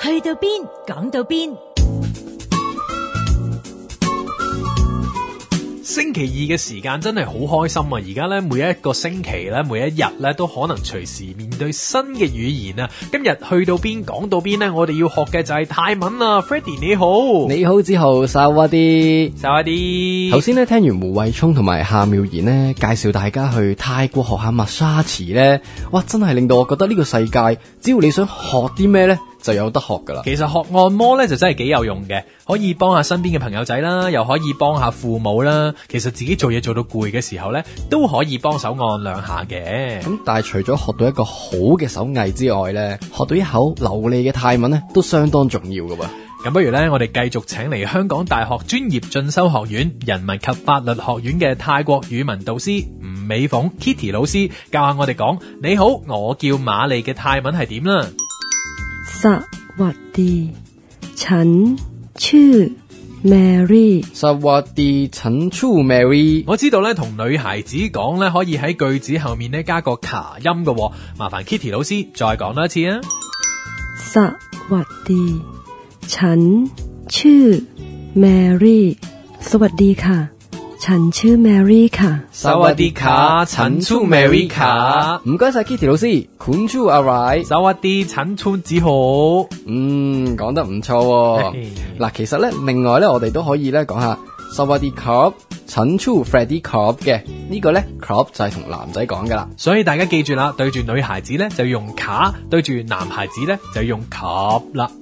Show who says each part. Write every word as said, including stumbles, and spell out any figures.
Speaker 1: 去到邊講到邊。
Speaker 2: 星期二嘅時間真係好開心啊！而家咧每一個星期咧每一日咧都可能隨時面對新嘅語言啊！今日去到邊講到邊咧，我哋要學嘅就係泰文啊 Freddie 你好，
Speaker 3: 你好之後薩瓦迪，
Speaker 2: 薩瓦迪。
Speaker 3: 頭先咧聽完胡慧聰同埋夏妙賢咧介紹大家去泰國學下 massage 咧，哇真係令到我覺得呢個世界只要你想學啲咩咧就有得學噶啦。
Speaker 2: 其實學按摩咧就真係幾有用嘅，可以幫下身邊嘅朋友仔啦，又可以幫下父母啦。其實自己做嘢做到攰嘅時候咧，都可以幫手按兩下嘅。
Speaker 3: 咁但係除咗學到一個好嘅手藝之外咧，學到一口流利嘅泰文咧，都相當重要噶噃。
Speaker 2: 咁不如咧，我哋繼續請嚟香港大學專業進修學院人文及法律學院嘅泰國語文導師吳美鳳 Kitty 老師教下我哋講你好，我叫瑪麗嘅泰文係點啦。
Speaker 4: สวัสดีฉันชื่อ Mary。
Speaker 3: 薩瓦迪陳粗 Mary，
Speaker 2: 我知道咧，同女孩子講咧，可以喺句子後面咧加個卡音嘅，麻煩 Kitty 老師再講多一次啊。
Speaker 4: สวัสดีฉันชื่อ Mary。สวัสดีค่ะฉันชื่อ Mary ค่ะ
Speaker 2: 薩瓦迪卡陳粗 Mary 卡，
Speaker 3: 唔該晒 Kitty 老師，款粗 alright，
Speaker 2: 薩瓦迪陳粗子好。
Speaker 3: 嗯，講得唔錯喎。嗱，其實咧，另外咧，我哋都可以咧講下薩瓦迪卡陳粗 Freddie Club 嘅呢個咧 club 就係同男仔講噶啦。
Speaker 2: 所以大家記住啦，對住女孩子咧就要用卡，對住男孩子咧就要用 club 啦。